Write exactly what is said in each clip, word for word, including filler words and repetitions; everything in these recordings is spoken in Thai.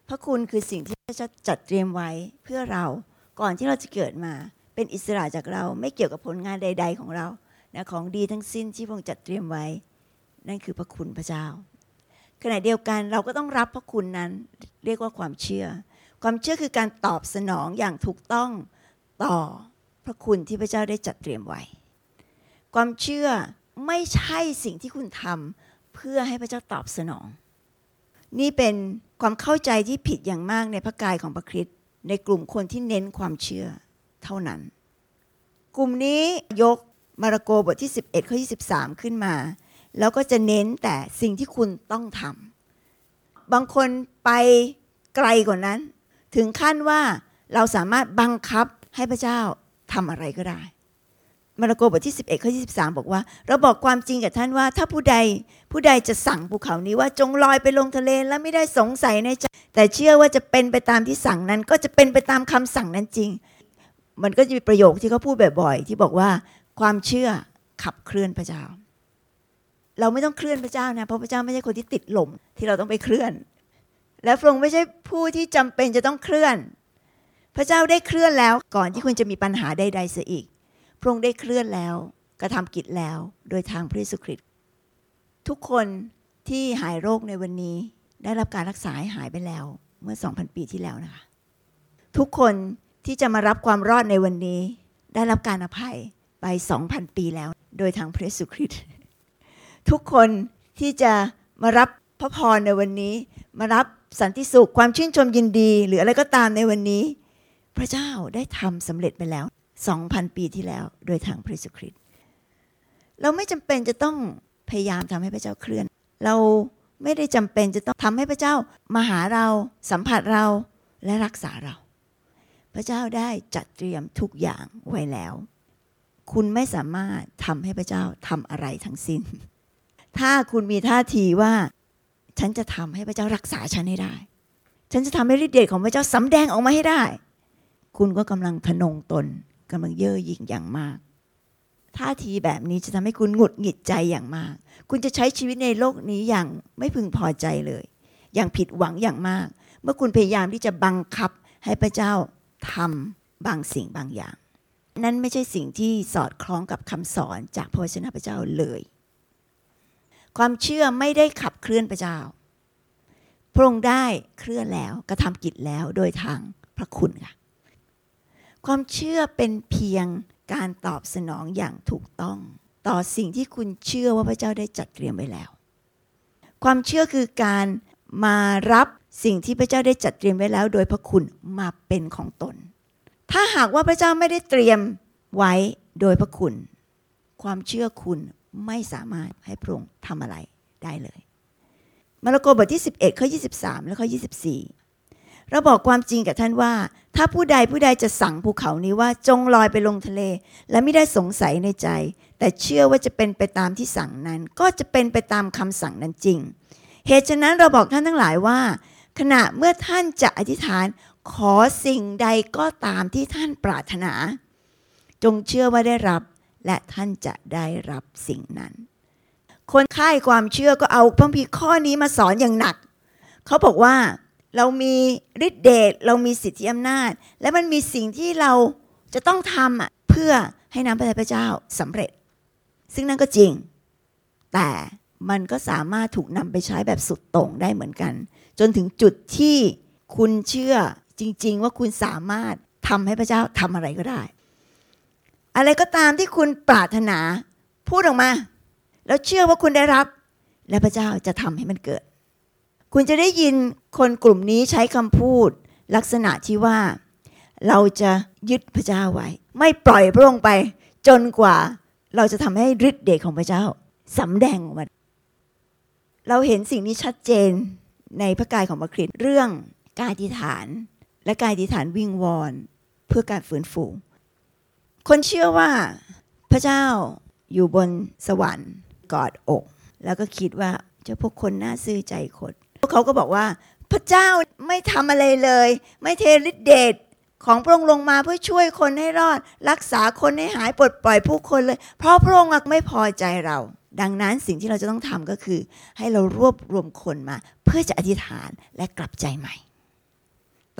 พระคุณคือสิ่งที่พระเจ้าจัดเตรียมไว้เพื่อเราก่อนที่เราจะเกิดมาเป็นอิสระจากเราไม่เกี่ยวกับผลงานใดๆของเรานะของดีทั้งสิ้นที่พระองค์จัดเตรียมไว้นั่นคือพระคุณพระเจ้าขณะเดียวกันเราก็ต้องรับพระคุณนั้นเรียกว่าความเชื่อความเชื่อคือการตอบสนองอย่างถูกต้องต่อพระคุณที่พระเจ้าได้จัดเตรียมไว้ความเชื่อไม่ใช่สิ่งที่คุณทำเพื่อให้พระเจ้าตอบสนองนี่เป็นความเข้าใจที่ผิดอย่างมากในพระกายของพระคริสต์ในกลุ่มคนที่เน้นความเชื่อเท่านั้นกลุ่มนี้ยกมาระโกบทที่สิบเอ็ดข้อยี่สิบสามขึ้นมาแล้วก็จะเน้นแต่สิ่งที่คุณต้องทำบางคนไปไกลกว่านั้นถึงขั้นว่าเราสามารถบังคับให้พระเจ้าทำอะไรก็ได้มาระโกบทที่สิบเอ็ดข้อยี่สิบสามบอกว่าเราบอกความจริงกับท่านว่าถ้าผู้ใดผู้ใดจะสั่งภูเขานี้ว่าจงลอยไปลงทะเลและไม่ได้สงสัยในใจแต่เชื่อว่าจะเป็นไปตามที่สั่งนั้นก็จะเป็นไปตามคำสั่งนั้นจริงมันก็จะมีประโยคที่เขาพูดบ่อยๆที่บอกว่าความเชื่อขับเคลื่อนพระเจ้าเราไม่ต้องเคลื่อนพระเจ้านะเพราะพระเจ้าไม่ใช่คนที่ติดลมที่เราต้องไปเคลื่อนและพระองค์ไม่ใช่ผู้ที่จำเป็นจะต้องเคลื่อนพระเจ้าได้เคลื่อนแล้วก่อนที่คุณจะมีปัญหาใดๆเสียอีกพระองค์ได้เคลื่อนแล้วกระทำกิจแล้วโดยทางพระเยซูคริสต์ทุกคนที่หายโรคในวันนี้ได้รับการรักษาให้หายไปแล้วเมื่อ สองพัน ปีที่แล้วนะคะทุกคนที่จะมารับความรอดในวันนี้ได้รับการอภัยไป สองพัน ปีแล้วโดยทางพระเยซูคริสต์ทุกคนที่จะมารับพระพรในวันนี้มารับสันติสุขความชื่นชมยินดีหรืออะไรก็ตามในวันนี้พระเจ้าได้ทำสำเร็จไปแล้ว สองพัน ปีที่แล้วโดยทางพระเยซูคริสต์เราไม่จำเป็นจะต้องพยายามทำให้พระเจ้าเคลื่อนเราไม่ได้จำเป็นจะต้องทำให้พระเจ้ามาหาเราสัมผัสเราและรักษาเราพระเจ้าได้จัดเตรียมทุกอย่างไว้แล้วคุณไม่สามารถทำให้พระเจ้าทำอะไรทั้งสิ้นถ้าคุณมีท่าทีว่าฉันจะทำให้พระเจ้ารักษาฉันให้ได้ฉันจะทำให้ฤทธิ์เดชของพระเจ้าสำแดงออกมาให้ได้คุณก็กำลังทะนงตนกำลังเย่อหยิ่งอย่างมากท่าทีแบบนี้จะทำให้คุณหงุดหงิดใจอย่างมากคุณจะใช้ชีวิตในโลกนี้อย่างไม่พึงพอใจเลยอย่างผิดหวังอย่างมากเมื่อคุณพยายามที่จะบังคับให้พระเจ้าทำบางสิ่งบางอย่างนั่นไม่ใช่สิ่งที่สอดคล้องกับคำสอนจากพระวจนะพระเจ้าเลยความเชื่อไม่ได้ขับเคลื่อนพระเจ้าพระองค์ได้เคลื่อนแล้วกระทำกิจแล้วโดยทางพระคุณค่ะความเชื่อเป็นเพียงการตอบสนองอย่างถูกต้องต่อสิ่งที่คุณเชื่อว่าพระเจ้าได้จัดเตรียมไว้แล้วความเชื่อคือการมารับสิ่งที่พระเจ้าได้จัดเตรียมไว้แล้วโดยพระคุณมาเป็นของตนถ้าหากว่าพระเจ้าไม่ได้เตรียมไว้โดยพระคุณความเชื่อคุณไม่สามารถให้พระองค์ทำอะไรได้เลยมาระโกบทที่สิบเอ็ดข้อยี่สิบสามและข้อยี่สิบสี่เราบอกความจริงกับท่านว่าถ้าผู้ใดผู้ใดจะสั่งภูเขานี้ว่าจงลอยไปลงทะเลและไม่ได้สงสัยในใจแต่เชื่อว่าจะเป็นไปตามที่สั่งนั้นก็จะเป็นไปตามคำสั่งนั้นจริงเหตุฉะนั้นเราบอกท่านทั้งหลายว่าขณะเมื่อท่านจะอธิษฐานขอสิ่งใดก็ตามที่ท่านปรารถนาจงเชื่อว่าได้รับและท่านจะได้รับสิ่งนั้นคนค่ายความเชื่อก็เอาพระคัมภีร์ข้อนี้มาสอนอย่างหนักเขาบอกว่าเรามีฤทธิ์เดชเรามีสิทธิอำนาจและมันมีสิ่งที่เราจะต้องทำอ่ะเพื่อให้น้ำพระทัยพระเจ้าสำเร็จซึ่งนั่นก็จริงแต่มันก็สามารถถูกนำไปใช้แบบสุดโต่งได้เหมือนกันจนถึงจุดที่คุณเชื่อจริงๆว่าคุณสามารถทำให้พระเจ้าทำอะไรก็ได้อะไรก็ตามที่คุณปรารถนาพูดออกมาแล้วเชื่อว่าคุณได้รับและพระเจ้าจะทำให้มันเกิดคุณจะได้ยินคนกลุ่มนี้ใช้คำพูดลักษณะที่ว่าเราจะยึดพระเจ้าไว้ไม่ปล่อยพระองค์ไปจนกว่าเราจะทำให้ฤทธิ์เดชของพระเจ้าสำแดงออกมาเราเห็นสิ่งนี้ชัดเจนในพระกายของพระคริสต์เรื่องการอธิษฐานและการอธิษฐานวิงวอนเพื่อการฟื้นฟูคนเชื่อว่าพระเจ้าอยู่บนสวรรค์กอดอกแล้วก็คิดว่าเจ้าพวกคนน่าซื่อใจคดพวกเขาก็บอกว่าพระเจ้าไม่ทำอะไรเลยไม่เทฤทธิ์เดชของพระองค์ลงมาเพื่อช่วยคนให้รอดรักษาคนให้หายปลดปล่อยผู้คนเลยเพราะพระองค์ไม่พอใจเราดังนั้นสิ่งที่เราจะต้องทำก็คือให้เรารวบรวมคนมาเพื่อจะอธิษฐานและกลับใจใหม่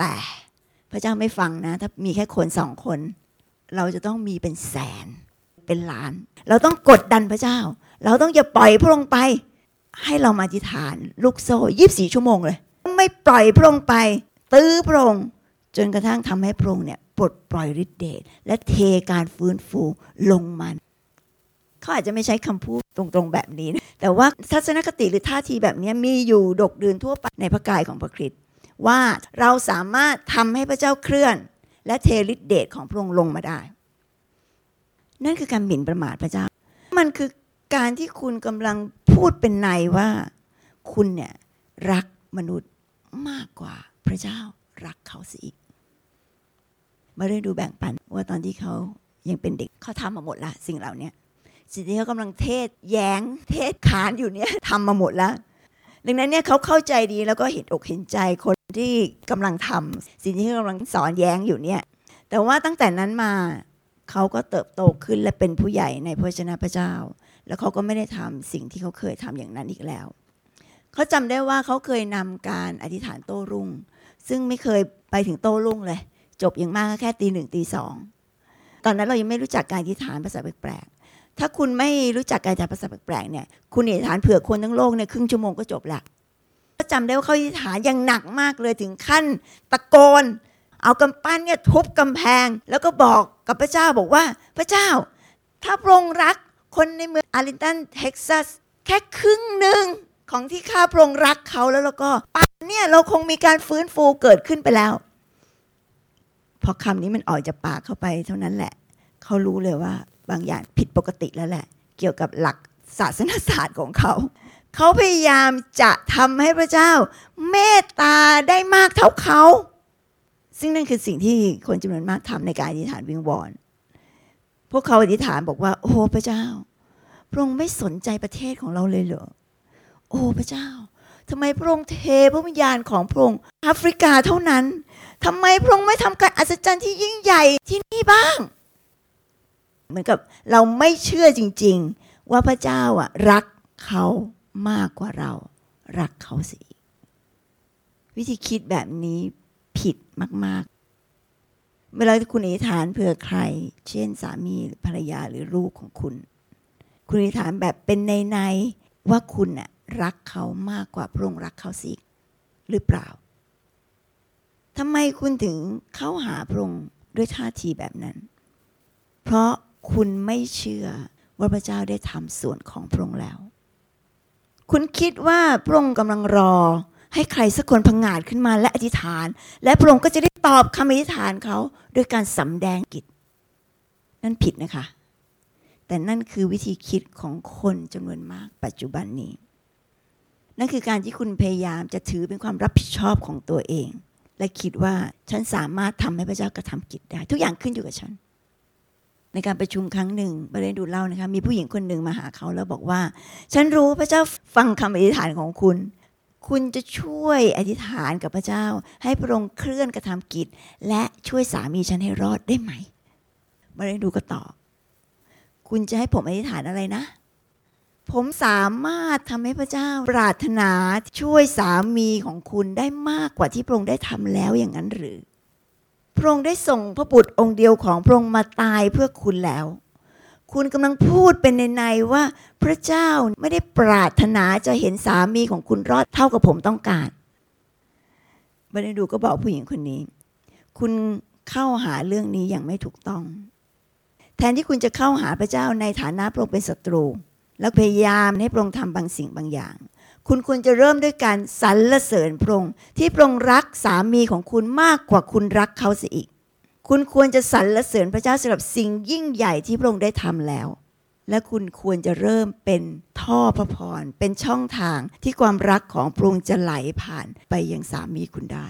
แต่พระเจ้าไม่ฟังนะถ้ามีแค่คนสองคนเราจะต้องมีเป็นแสนเป็นล้านเราต้องกดดันพระเจ้าเราต้องอย่าปล่อยพระองค์ไปให้เรามาอธิษฐานลูกโซ่ยี่สิบสี่ชั่วโมงเลยไม่ปล่อยพระองค์ไปตื้อพระองค์จนกระทั่งทำให้พระองค์เนี่ยปลดปล่อยฤทธิ์เดชและเทการฟื้นฟูลงมาเขาอาจจะไม่ใช้คำพูดตรงๆแบบนี้นะแต่ว่าทัศนคติหรือท่าทีแบบนี้มีอยู่ดกเดือนทั่วไปในพระกายของพระคริสต์ว่าเราสามารถทำให้พระเจ้าเคลื่อนและเทฤทธิ์เดชของพระองค์ลงมาได้นั่นคือการหมิ่นประมาทพระเจ้ามันคือการที่คุณกำลังพูดเป็นในว่าคุณเนี่ยรักมนุษย์มากกว่าพระเจ้ารักเขาสิอีกมาได้ดูแบ่งปันว่าตอนที่เขายังเป็นเด็กเขาทำมาหมดละสิ่งเหล่านี้สิ่งที่เขากำลังเทศแย้งเทศขานอยู่เนี่ยทำมาหมดแล้วดังนั้นเนี่ยเขาเข้าใจดีแล้วก็เห็นอกเห็นใจคนที่กำลังทำสิ่งที่เขากำลังสอนแย้งอยู่เนี่ยแต่ว่าตั้งแต่นั้นมาเขาก็เติบโตขึ้นและเป็นผู้ใหญ่ในพระวจนะพระเจ้าแล้วเขาก็ไม่ได้ทำสิ่งที่เขาเคยทำอย่างนั้นอีกแล้วเขาจำได้ว่าเขาเคยนำการอธิษฐานโต้รุ่งซึ่งไม่เคยไปถึงโต้รุ่งเลยจบอย่างมากก็แค่ตีหนึ่งตีสองตอนนั้นเรายังไม่รู้จักการอธิษฐานภาษาแปลกๆถ้าคุณไม่รู้จักการอธิษฐานภาษาแปลกๆเนี่ยคุณอธิษฐานเผื่อคนทั้งโลกเนี่ยครึ่งชั่วโมงก็จบละก็จำได้ว่าเขาอธิษฐานอย่างหนักมากเลยถึงขั้นตะโกนเอากำปั้นเนี่ยทุบกำแพงแล้วก็บอกกับพระเจ้าบอกว่าพระเจ้าถ้าพระองค์รักคนในเมืองอาร์ลิงตันเท็กซัสแค่ครึ่งหนึ่งของที่ข้าพระองค์รักเขาแล้วแล้วก็ป่านเนี่ยเราคงมีการฟื้นฟูเกิดขึ้นไปแล้วพอคำนี้มันออกจากปากเข้าไปเท่านั้นแหละเขารู้เลยว่าบางอย่างผิดปกติแล้วแหละเกี่ยวกับหลักศาสนศาสตร์ของเขาเขาพยายามจะทำให้พระเจ้าเมตตาได้มากเท่าเขาซึ่งนั่นคือสิ่งที่คนจำนวนมากทำในการอธิษฐานวิงวอนพวกเขาอธิษฐานบอกว่าโอ้พระเจ้าพระองค์ไม่สนใจประเทศของเราเลยเหรอโอ้พระเจ้าทำไมพระองค์เทพระวิญญาณของพระองค์แอฟริกาเท่านั้นทำไมพระองค์ไม่ทำการอัศจรรย์ที่ยิ่งใหญ่ที่นี่บ้างเหมือนกับเราไม่เชื่อจริงๆว่าพระเจ้าอ่ะรักเขามากกว่าเรารักเขาสิวิธีคิดแบบนี้ผิดมากๆเวลาที่คุณอธิษฐานเผื่อใครเช่นสามีหรือภรรยาหรือลูกของคุณคุณอธิษฐานแบบเป็นในๆว่าคุณน่ะรักเขามากกว่าพระองค์รักเขาสิหรือเปล่าทำไมคุณถึงเข้าหาพระองค์ด้วยท่าทีแบบนั้นเพราะคุณไม่เชื่อว่าพระเจ้าได้ทำส่วนของพระองค์แล้วคุณคิดว่าพระองค์กำลังรอให้ใครสักคนผงาดขึ้นมาและอธิษฐานและพระองค์ก็จะได้ตอบคำอธิษฐานเขาด้วยการสำแดงกิจนั่นผิดนะคะแต่นั่นคือวิธีคิดของคนจำนวนมากปัจจุบันนี้นั่นคือการที่คุณพยายามจะถือเป็นความรับผิดชอบของตัวเองและคิดว่าฉันสามารถทำให้พระเจ้ากระทำกิจได้ทุกอย่างขึ้นอยู่กับฉันในการประชุมครั้งหนึ่งบริเวณดูเล่านะคะมีผู้หญิงคนหนึ่งมาหาเขาแล้วบอกว่าฉันรู้พระเจ้าฟังคำอธิษฐานของคุณคุณจะช่วยอธิษฐานกับพระเจ้าให้พระองค์เคลื่อนกระทำกิจและช่วยสามีฉันให้รอดได้ไหมบริเวณดูก็ตอบคุณจะให้ผมอธิษฐานอะไรนะผมสามารถทำให้พระเจ้าปรารถนาช่วยสามีของคุณได้มากกว่าที่พระองค์ได้ทำแล้วอย่างนั้นหรือพระองค์ได้ส่งพระบุตรองค์เดียวของพระองค์มาตายเพื่อคุณแล้วคุณกำลังพูดเป็นในๆว่าพระเจ้าไม่ได้ปรารถนาจะเห็นสามีของคุณรอดเท่ากับผมต้องการบรรดูก็บอกผู้หญิงคนนี้คุณเข้าหาเรื่องนี้อย่างไม่ถูกต้องแทนที่คุณจะเข้าหาพระเจ้าในฐานะพระองค์เป็นศัตรูแล้วพยายามให้พระองค์ทำบางสิ่งบางอย่างคุณควรจะเริ่มด้วยการสรรเสริญพระองค์ที่พระองค์รักสามีของคุณมากกว่าคุณรักเขาเสียอีกคุณควรจะสรรเสริญพระเจ้าสำหรับสิ่งยิ่งใหญ่ที่พระองค์ได้ทำแล้วและคุณควรจะเริ่มเป็นท่อพระพรเป็นช่องทางที่ความรักของพระองค์จะไหลผ่านไปยังสามีคุณได้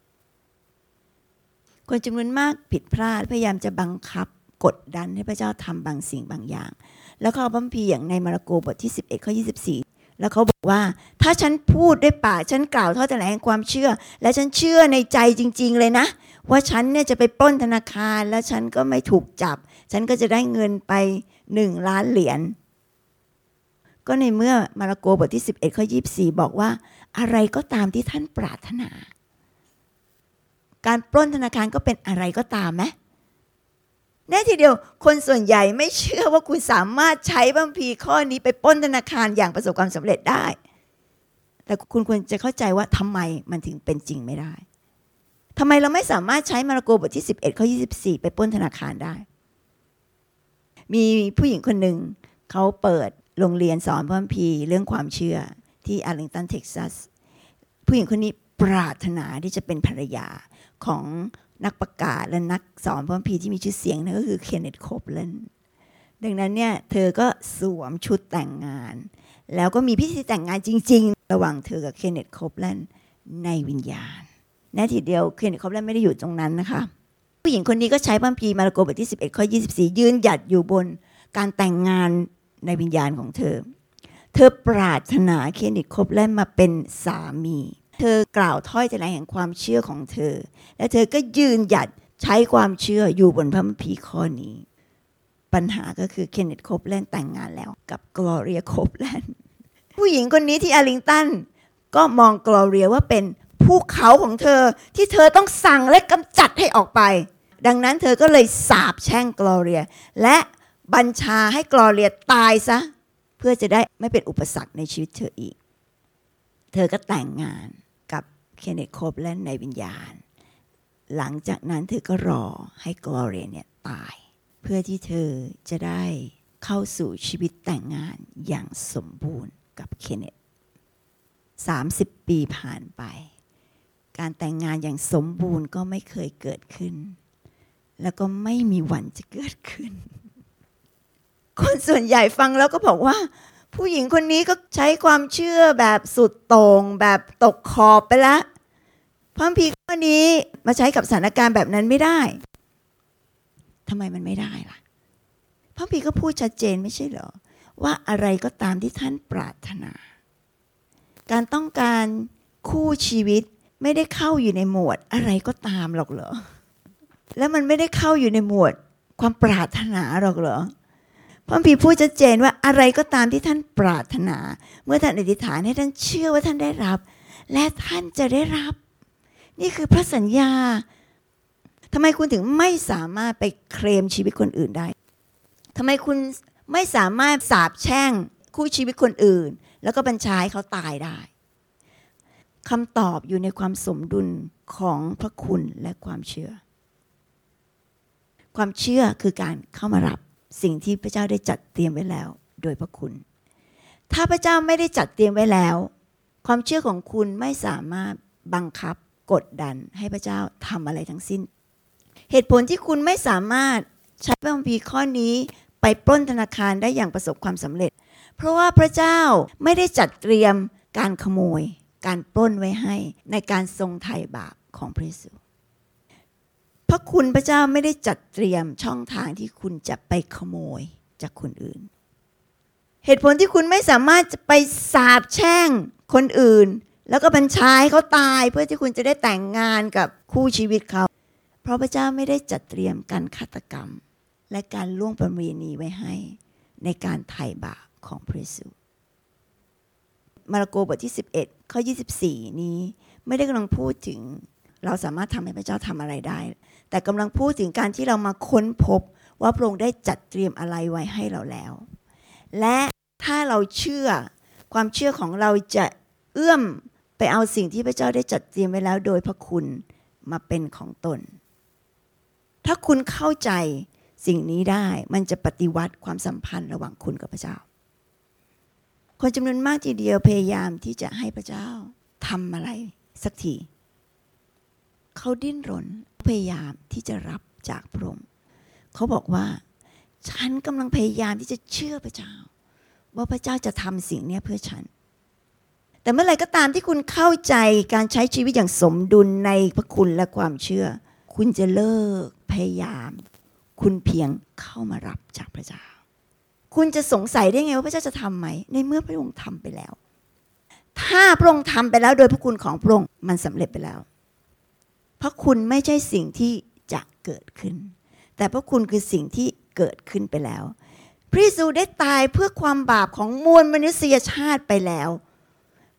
คนจำนวนมากผิดพลาดพยายามจะบังคับกดดันให้พระเจ้าทำบางสิ่งบางอย่างแล้วเขาบัมพีอย่างในมาระโกบทที่สิบเอ็ดข้อยี่สิบสี่แล้วเขาบอกว่าถ้าฉันพูดด้วยปากฉันกล่าวทอดแถลงความเชื่อและฉันเชื่อในใจจริงๆเลยนะว่าฉันเนี่ยจะไปปล้นธนาคารแล้วฉันก็ไม่ถูกจับฉันก็จะได้เงินไปหนึ่งล้านเหรียญก็ในเมื่อมาระโกบทที่สิบเอ็ดข้อยี่สิบสี่บอกว่าอะไรก็ตามที่ท่านปรารถนาการปล้นธนาคารก็เป็นอะไรก็ตามไหมแน่ทีเดียวคนส่วนใหญ่ไม่เชื่อว่าคุณสามารถใช้พระคัมภีร์ข้อนี้ไปปล้นธนาคารอย่างประสบความสำเร็จได้แต่คุณควรจะเข้าใจว่าทำไมมันถึงเป็นจริงไม่ได้ทำไมเราไม่สามารถใช้มาระโกบทที่สิบเอ็ดข้อยี่สิบสี่ไปปล้นธนาคารได้มีผู้หญิงคนหนึ่งเขาเปิดโรงเรียนสอนพระคัมภีร์เรื่องความเชื่อที่อาร์ลิงตันเท็กซัสผู้หญิงคนนี้ปรารถนาที่จะเป็นภรรยาของนักประกาศและนักสอนพระคัมภีร์ที่มีชื่อเสียงนั่นก็คือเคนเนธ โคปแลนด์ดังนั้นเนี่ยเธอก็สวมชุดแต่งงานแล้วก็มีพิธีแต่งงานจริงๆระหว่างเธอกับเคนเนธ โคปแลนด์ในวิญญาณแน่ทีเดียวเคนเนธ โคปแลนด์ไม่ได้อยู่ตรงนั้นนะคะผู้หญิงคนนี้ก็ใช้พระคัมภีร์มาระโกบทที่สิบเอ็ดข้อยี่สิบสี่ยืนหยัดอยู่บนการแต่งงานในวิญญาณของเธอเธอปรารถนาเคนเนธ โคปแลนด์มาเป็นสามีเธอกล่าวถ้อยแถลงแห่งความเชื่อของเธอและเธอก็ยืนหยัดใช้ความเชื่ออยู่บนพระคัมภีร์ข้อนี้ปัญหาก็คือเคนเนธ โคปแลนด์แต่งงานแล้วกับกลอเรีย โคปแลนด์ผู้หญิงคนนี้ที่อาร์ลิงตันก็มองกลอเรียว่าเป็นภูเขาของเธอที่เธอต้องสั่งและกำจัดให้ออกไปดังนั้นเธอก็เลยสาปแช่งกลอเรียและบัญชาให้กลอเรียตายซะเพื่อจะได้ไม่เป็นอุปสรรคในชีวิตเธออีกเธอก็แต่งงานกับเคนเนธ โคปแลนด์ในวิญญาณหลังจากนั้นเธอก็รอให้กลอเรียเนี่ยตายเพื่อที่เธอจะได้เข้าสู่ชีวิตแต่งงานอย่างสมบูรณ์กับเคนเนธสามสิบปีผ่านไปการแต่งงานอย่างสมบูรณ์ก็ไม่เคยเกิดขึ้นแล้วก็ไม่มีวันจะเกิดขึ้นคนส่วนใหญ่ฟังแล้วก็บอกว่าผู้หญิงคนนี้ก็ใช้ความเชื่อแบบสุดโต่งแบบตกขอบไปแล้วพระคัมภีร์ข้อนี้มาใช้กับสถานการณ์แบบนั้นไม่ได้ทำไมมันไม่ได้ล่ะพระคัมภีร์ก็พูดชัดเจนไม่ใช่เหรอว่าอะไรก็ตามที่ท่านปรารถนาการต้องการคู่ชีวิตไม่ได้เข้าอยู่ในหมวดอะไรก็ตามหรอกเหรอแล้วมันไม่ได้เข้าอยู่ในหมวดความปรารถนาหรอกเหรอพระคัมภีร์พูดชัดเจนว่าอะไรก็ตามที่ท่านปรารถนาเมื่อท่านอธิษฐานให้ท่านเชื่อว่าท่านได้รับและท่านจะได้รับนี่คือพระสัญญาทำไมคุณถึงไม่สามารถไปเคลมชีวิตคนอื่นได้ทำไมคุณไม่สามารถสาปแช่งคู่ชีวิตคนอื่นแล้วก็บัญชาให้เขาตายได้คำตอบอยู่ในความสมดุลของพระคุณและความเชื่อความเชื่อคือการเข้ามารับสิ่งที่พระเจ้าได้จัดเตรียมไว้แล้วโดยพระคุณถ้าพระเจ้าไม่ได้จัดเตรียมไว้แล้วความเชื่อของคุณไม่สามารถบังคับกดดันให้พระเจ้าทำอะไรทั้งสิ้นเหตุผลที่คุณไม่สามารถใช้พระคัมภีร์ข้อนี้ไปปล้นธนาคารได้อย่างประสบความสำเร็จเพราะว่าพระเจ้าไม่ได้จัดเตรียมการขโมยการปล้นไว้ให้ในการทรงไถ่บาปของพระเยซูพระคุณพระเจ้าไม่ได้จัดเตรียมช่องทางที่คุณจะไปขโมยจากคนอื่นเหตุผลที่คุณไม่สามารถจะไปสาปแช่งคนอื่นแล้วก็บัญชาให้เขาตายเพื่อที่คุณจะได้แต่งงานกับคู่ชีวิตเขาเพราะพระเจ้าไม่ได้จัดเตรียมการฆาตกรรมและการล่วงประเวณีไว้ให้ในการไถ่บาปของพระเยซูมาระโกบทที่สิบเอ็ดข้อยี่สิบสี่นี้ไม่ได้กำลังพูดถึงเราสามารถทำให้พระเจ้าทำอะไรได้แต่กำลังพูดถึงการที่เรามาค้นพบว่าพระองค์ได้จัดเตรียมอะไรไว้ให้เราแล้วและถ้าเราเชื่อความเชื่อของเราจะเอื้อมไปเอาสิ่งที่พระเจ้าได้จัดเตรียมไว้แล้วโดยพระคุณมาเป็นของตนถ้าคุณเข้าใจสิ่งนี้ได้มันจะปฏิวัติความสัมพันธ์ระหว่างคุณกับพระเจ้าคนจำนวนมากทีเดียวพยายามที่จะให้พระเจ้าทำอะไรสักทีเขาดิ้นรนพยายามที่จะรับจากพระองค์เขาบอกว่าฉันกำลังพยายามที่จะเชื่อพระเจ้าว่าพระเจ้าจะทำสิ่งนี้เพื่อฉันแต่เมื่อไหร่ก็ตามที่คุณเข้าใจการใช้ชีวิตอย่างสมดุลในพระคุณและความเชื่อคุณจะเลิกพยายามคุณเพียงเข้ามารับจากพระเจ้าคุณจะสงสัยได้ไงว่าพระเจ้าจะทำไหมในเมื่อพระองค์ทำไปแล้วถ้าพระองค์ทำไปแล้วโดยพระคุณของพระองค์มันสำเร็จไปแล้วพระคุณไม่ใช่สิ่งที่จะเกิดขึ้นแต่พระคุณคือสิ่งที่เกิดขึ้นไปแล้วพระเยซูได้ตายเพื่อความบาปของมวลมนุษยชาติไปแล้ว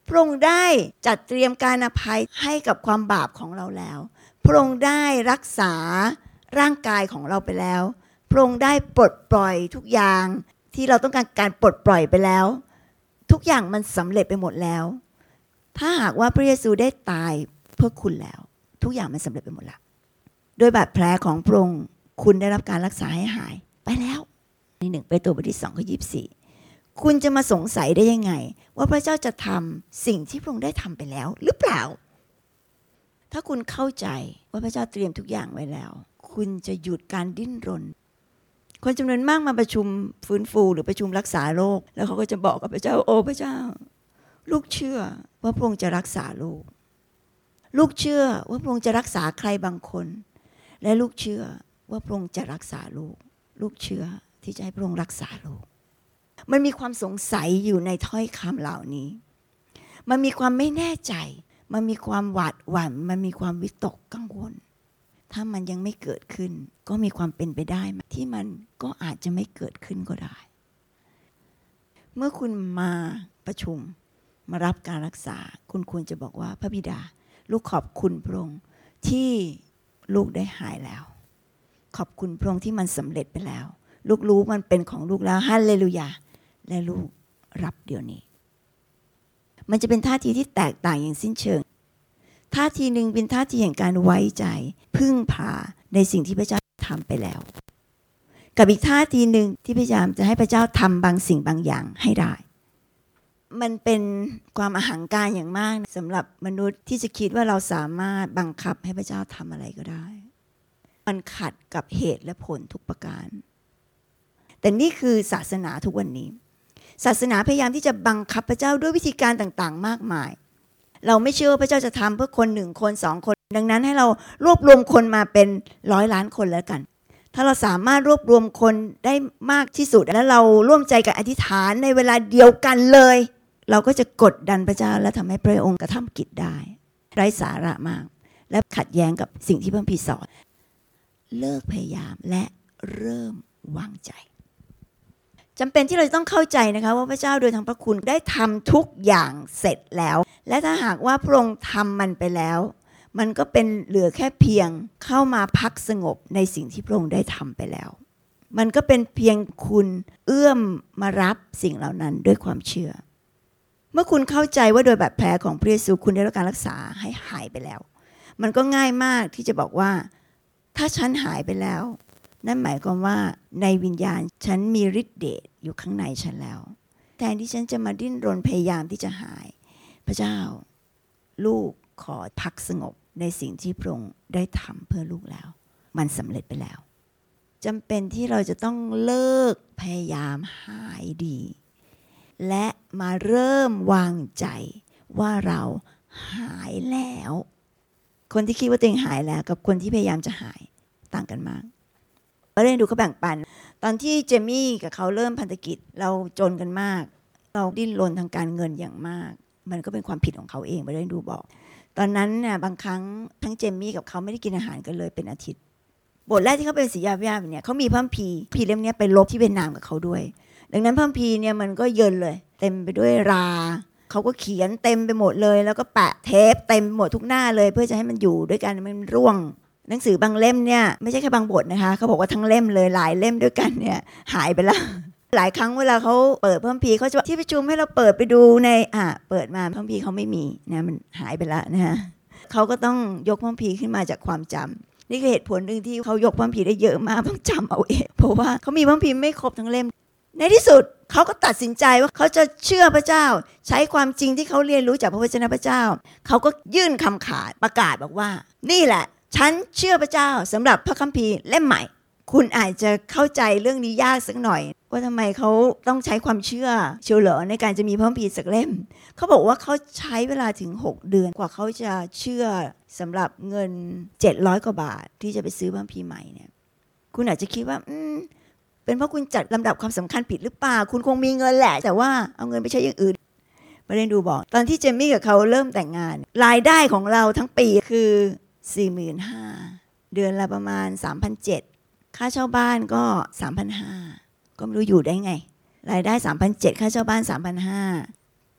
พระองค์ได้จัดเตรียมการอภัยให้กับความบาปของเราแล้วพระองค์ได้รักษาร่างกายของเราไปแล้วพระองค์ได้ปลดปล่อยทุกอย่างที่เราต้องการการปลดปล่อยไปแล้วทุกอย่างมันสำเร็จไปหมดแล้วถ้าหากว่าพระเยซูได้ตายเพื่อคุณแล้วทุกอย่างมันสำเร็จไปหมดแล้วโดยบาดแผลของพระองค์คุณได้รับการรักษาให้หายไปแล้วในหนึ่งเปโตรบทที่สองข้อยี่สิบสี่คุณจะมาสงสัยได้ยังไงว่าพระเจ้าจะทำสิ่งที่พระองค์ได้ทำไปแล้วหรือเปล่าถ้าคุณเข้าใจว่าพระเจ้าเตรียมทุกอย่างไว้แล้วคุณจะหยุดการดิ้นรนคนจำนวนมากมาประชุมฟื้นฟูหรือประชุมรักษาโรคแล้วเขาก็จะบอกกับพระเจ้าโอ้พระเจ้าลูกเชื่อว่าพระองค์จะรักษาลูกลูกเชื่อว่าพระองค์จะรักษาใครบางคนและลูกเชื่อว่าพระองค์จะรักษาลูกลูกเชื่อที่จะให้พระองค์รักษาลูกมันมีความสงสัยอยู่ในถ้อยคำเหล่านี้มันมีความไม่แน่ใจมันมีความหวาดหวั่นมันมีความวิตกกังวลถ้ามันยังไม่เกิดขึ้นก็มีความเป็นไปได้ที่มันก็อาจจะไม่เกิดขึ้นก็ได้เมื่อคุณมาประชุมมารับการรักษาคุณควรจะบอกว่าพระบิดาลูกขอบคุณพระองค์ที่ลูกได้หายแล้วขอบคุณพระองค์ที่มันสำเร็จไปแล้วลูกรู้มันเป็นของลูกแล้วฮาเลลูยาและลูกรับเดี๋ยวนี้มันจะเป็นท่าทีที่แตกต่างอย่างสิ้นเชิงท่าทีหนึ่งเป็นท่าทีแห่งการไว้ใจพึ่งพาในสิ่งที่พระเจ้าทำไปแล้วกับอีกท่าทีหนึ่งที่พยายามจะให้พระเจ้าทำบางสิ่งบางอย่างให้ได้มันเป็นความอหังการอย่างมากสำหรับมนุษย์ที่จะคิดว่าเราสามารถบังคับให้พระเจ้าทำอะไรก็ได้มันขัดกับเหตุและผลทุกประการแต่นี่คือศาสนาทุกวันนี้ศาสนาพยายามที่จะบังคับพระเจ้าด้วยวิธีการต่างๆมากมายเราไม่เชื่อว่าพระเจ้าจะทำเพื่อคนหนึ่งคนสองคนดังนั้นให้เรารวบรวมคนมาเป็นร้อยล้านคนแล้วกันถ้าเราสามารถรวบรวมคนได้มากที่สุดและเราร่วมใจกันอธิษฐานในเวลาเดียวกันเลยเราก็จะกดดันพระเจ้าและทำให้พระองค์กระทำกิจได้ไร้สาระมากและขัดแย้งกับสิ่งที่พระคัมภีร์สอนเลิกพยายามและเริ่มวางใจจำเป็นที่เราจะต้องเข้าใจนะคะว่าพระเจ้าโดยทางพระคุณได้ทำทุกอย่างเสร็จแล้วและถ้าหากว่าพระองค์ทำมันไปแล้วมันก็เป็นเหลือแค่เพียงเข้ามาพักสงบในสิ่งที่พระองค์ได้ทำไปแล้วมันก็เป็นเพียงคุณเอื้อมมารับสิ่งเหล่านั้นด้วยความเชื่อเมื่อคุณเข้าใจว่าโดยบาดแผลของพระเยซูคุณได้รับการรักษาให้หายไปแล้วมันก็ง่ายมากที่จะบอกว่าถ้าฉันหายไปแล้วนั่นหมายความว่าในวิญญาณฉันมีฤทธิ์เดชอยู่ข้างในฉันแล้วแทนที่ฉันจะมาดิ้นรนพยายามที่จะหายพระเจ้าลูกขอพักสงบในสิ่งที่พระองค์ได้ทำเพื่อลูกแล้วมันสำเร็จไปแล้วจำเป็นที่เราจะต้องเลิกพยายามหายดีและมาเริ่มวางใจว่าเราหายแล้วคนที่คิดว่าตัวเองหายแล้วกับคนที่พยายามจะหายต่างกันมากเราเรียนดูเขาแบ่งปันตอนที่เจมี่กับเขาเริ่มพันธกิจเราจนกันมากเราดิ้นรนทางการเงินอย่างมากมันก็เป็นความผิดของเขาเองเราเรียนดูบอกตอนนั้นน่ะบางครั้งทั้งเจมี่กับเขาไม่ได้กินอาหารกันเลยเป็นอาทิตย์บทแรกที่เขาเป็นศิษยาภิบาลเนี่ยเขามีพระคัมภีร์พีเล่มนี้ไปลบที่เวียดนามกับเขาด้วยดังนั้นพระคัมภีร์เนี่ยมันก็เยินเลยเต็มไปด้วยราเขาก็เขียนเต็มไปหมดเลยแล้วก็แปะเทปเต็มหมดทุกหน้าเลยเพื่อจะให้มันอยู่ด้วยกันมันร่วงหนังสือบางเล่มเนี่ยไม่ใช่แค่บางบทนะคะเขาบอกว่าทั้งเล่มเลยหลายเล่มด้วยกันเนี่ยหายไปแล้วหลายครั้งเวลาเขาเปิดพระคัมภีร์เขาจะที่ประชุมให้เราเปิดไปดูในอ่ะเปิดมาพระคัมภีร์เขาไม่มีนะมันหายไปแล้วนะฮะเขาก็ต้องยกพระคัมภีร์ขึ้นมาจากความจำนี่คือเหตุผลหนึ่งที่เขายกพระคัมภีร์ได้เยอะมากต้องจำเอาเองเพราะว่าเขามีพระคัมภีร์ไม่ครบทั้งเล่มในที่สุดเขาก็ตัดสินใจว่าเขาจะเชื่อพระเจ้าใช้ความจริงที่เขาเรียนรู้จากพระวจนะพระเจ้าเขาก็ยื่นคำขาดประกาศบอกว่านี่แหละฉันเชื่อพระเจ้าสำหรับพระคัมภีร์เล่มใหม่คุณอาจจะเข้าใจเรื่องนี้ยากสักหน่อยว่าทำไมเขาต้องใช้ความเชื่อเชียวเหรอในการจะมีพระคัมภีร์สักเล่มเขาบอกว่าเขาใช้เวลาถึงหกเดือนกว่าเขาจะเชื่อสำหรับเงินเจ็ดร้อยกว่าบาทที่จะไปซื้อพระคัมภีร์ใหม่เนี่ยคุณอาจจะคิดว่าอืมเป็นเพราะคุณจัดลำดับความสำคัญผิดหรือเปล่าคุณคงมีเงินแหละแต่ว่าเอาเงินไปใช้อย่างอื่นประเด็นดูบอกตอนที่เจมี่กับเขาเริ่มแต่งงานรายได้ของเราทั้งปีคือ สี่หมื่นห้าพัน เดือนละประมาณ สามพันเจ็ดร้อย ค่าเช่าบ้านก็ สามพันห้าร้อย ก็ไม่รู้อยู่ได้ไงรายได้ สามพันเจ็ดร้อย ค่าเช่าบ้าน สามพันห้าร้อย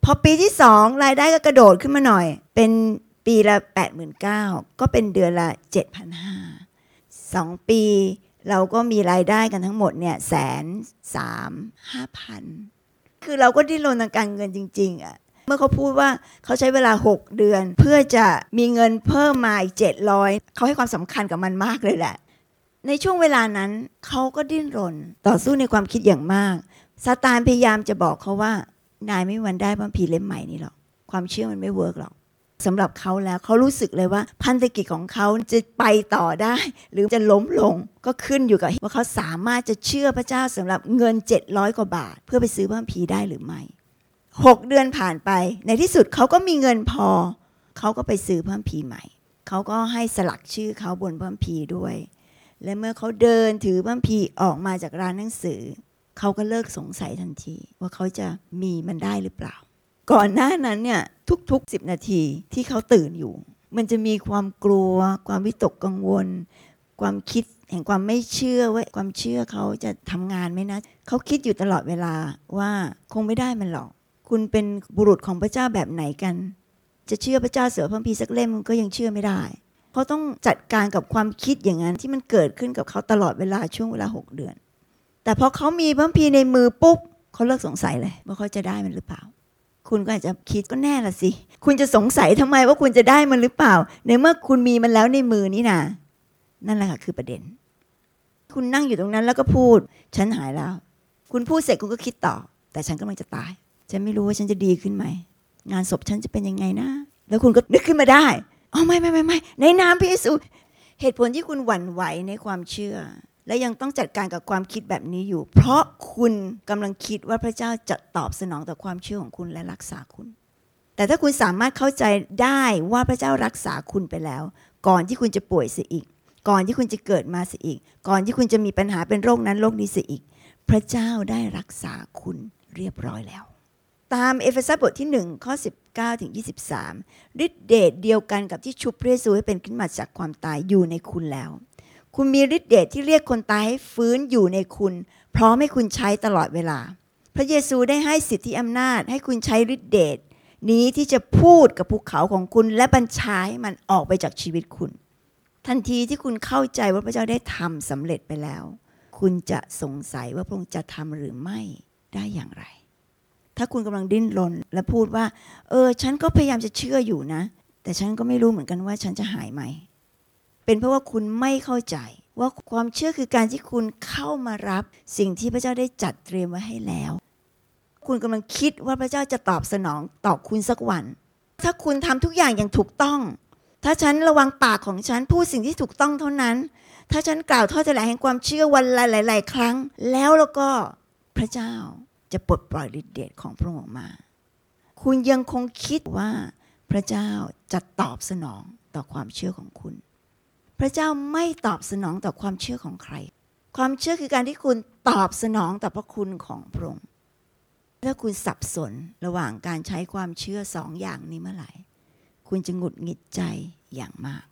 พอปีที่สองรายได้ก็กระโดดขึ้นมาหน่อยเป็นปีละ แปดหมื่นเก้าพัน ก็เป็นเดือนละ เจ็ดพันห้าร้อย สองปีเราก็มีรายได้กันทั้งหมดเนี่ยแสนสามห้าพันคือเราก็ดิ้นรนทางการเงินจริงๆอ่ะเมื่อเขาพูดว่าเขาใช้เวลาหกเดือนเพื่อจะมีเงินเพิ่มมาอีกเจ็ดร้อยเขาให้ความสำคัญกับมันมากเลยแหละในช่วงเวลานั้นเขาก็ดิ้นรนต่อสู้ในความคิดอย่างมากซาตานพยายามจะบอกเขาว่านายไม่มีวันได้พระคัมภีร์เล่มใหม่นี้หรอกความเชื่อมันไม่เวิร์กหรอกสำหรับเขาแล้วเขารู้สึกเลยว่าพันธกิจของเขาจะไปต่อได้หรือจะล้มลงก็ขึ้นอยู่กับว่าเขาสามารถจะเชื่อพระเจ้าสำหรับเงินเจ็ดร้อยกว่าบาทเพื่อไปซื้อพระคัมภีร์ได้หรือไม่หกเดือนผ่านไปในที่สุดเขาก็มีเงินพอเขาก็ไปซื้อพระคัมภีร์ใหม่เขาก็ให้สลักชื่อเขาบนพระคัมภีร์ด้วยและเมื่อเขาเดินถือพระคัมภีร์ออกมาจากร้านหนังสือเขาก็เลิกสงสัยทันทีว่าเขาจะมีมันได้หรือเปล่าก่อนหน้านั้นเนี่ยทุกๆสิบนาทีที่เขาตื่นอยู่มันจะมีความกลัวความวิตกกังวลความคิดแห่งความไม่เชื่อว่าความเชื่อเขาจะทำงานไหมนะเขาคิดอยู่ตลอดเวลาว่าคงไม่ได้มันหรอกคุณเป็นบุรุษของพระเจ้าแบบไหนกันจะเชื่อพระเจ้าเสือพระคัมภีร์สักเล่มก็ยังเชื่อไม่ได้เขาต้องจัดการกับความคิดอย่างนั้นที่มันเกิดขึ้นกับเขาตลอดเวลาช่วงเวลาหกเดือนแต่พอเขามีพระคัมภีร์ในมือปุ๊บเขาเลิกสงสัยเลยว่าเขาจะได้มันหรือเปล่าคุณก็อาจจะคิดก็แน่ละสิคุณจะสงสัยทำไมว่าคุณจะได้มันหรือเปล่าในเมื่อคุณมีมันแล้วในมือนี่นะนั่นแหละค่ะคือประเด็นคุณนั่งอยู่ตรงนั้นแล้วก็พูดฉันหายแล้วคุณพูดเสร็จคุณก็คิดต่อแต่ฉันกำลังจะตายฉันไม่รู้ว่าฉันจะดีขึ้นไหมงานศพฉันจะเป็นยังไงนะแล้วคุณก็นึกขึ้นมาได้อ๋อไม่ไม่ไม่ไม่ในนามพระเยซูเหตุผลที่คุณหวั่นไหวในความเชื่อและยังต้องจัดการกับความคิดแบบนี้อยู่เพราะคุณกำลังคิดว่าพระเจ้าจะตอบสนองต่อความเชื่อของคุณและรักษาคุณแต่ถ้าคุณสามารถเข้าใจได้ว่าพระเจ้ารักษาคุณไปแล้วก่อนที่คุณจะป่วยเสียอีกก่อนที่คุณจะเกิดมาเสียอีกก่อนที่คุณจะมีปัญหาเป็นโรคนั้นโรคนี้เสียอีกพระเจ้าได้รักษาคุณเรียบร้อยแล้วตามเอเฟซัสบทที่หนึ่งข้อสิบเก้าถึงยี่สิบสามฤทธิเดชเดียวกันกับที่ชุบพระเยซูให้เป็นขึ้นมาจากความตายอยู่ในคุณแล้วคุณมีฤทธิเดชที่เรียกคนตายให้ฟื้นอยู่ในคุณพร้อมให้คุณใช้ตลอดเวลาพระเยซูได้ให้สิทธิอำนาจให้คุณใช้ฤทธิเดชนี้ที่จะพูดกับภูเขาของคุณและบัญชาให้มันออกไปจากชีวิตคุณทันทีที่คุณเข้าใจว่าพระเจ้าได้ทำสำเร็จไปแล้วคุณจะสงสัยว่าพระองค์จะทำหรือไม่ได้อย่างไรถ้าคุณกำลังดิ้นรนและพูดว่าเออฉันก็พยายามจะเชื่ออยู่นะแต่ฉันก็ไม่รู้เหมือนกันว่าฉันจะหายไหมเป็นเพราะว่าคุณไม่เข้าใจว่าความเชื่อคือการที่คุณเข้ามารับสิ่งที่พระเจ้าได้จัดเตรียมไว้ให้แล้วคุณกำลังคิดว่าพระเจ้าจะตอบสนองต่อคุณสักวันถ้าคุณทำทุกอย่างอย่างถูกต้องถ้าฉันระวังปากของฉันพูดสิ่งที่ถูกต้องเท่านั้นถ้าฉันกล่าวถ้อยแถลงแห่งความเชื่อวันละหลายๆครั้งแล้วแล้วก็พระเจ้าจะปลดปล่อยฤทธิ์เดชของพระองค์ออกมาคุณยังคงคิดว่าพระเจ้าจะตอบสนองต่อความเชื่อของคุณพระเจ้าไม่ตอบสนองต่อความเชื่อของใครความเชื่อคือการที่คุณตอบสนองต่อพระคุณของพระองค์ถ้าคุณสับสนระหว่างการใช้ความเชื่อสองอย่างนี้เมื่อไหร่คุณจะหงุดหงิดใจอย่างมาก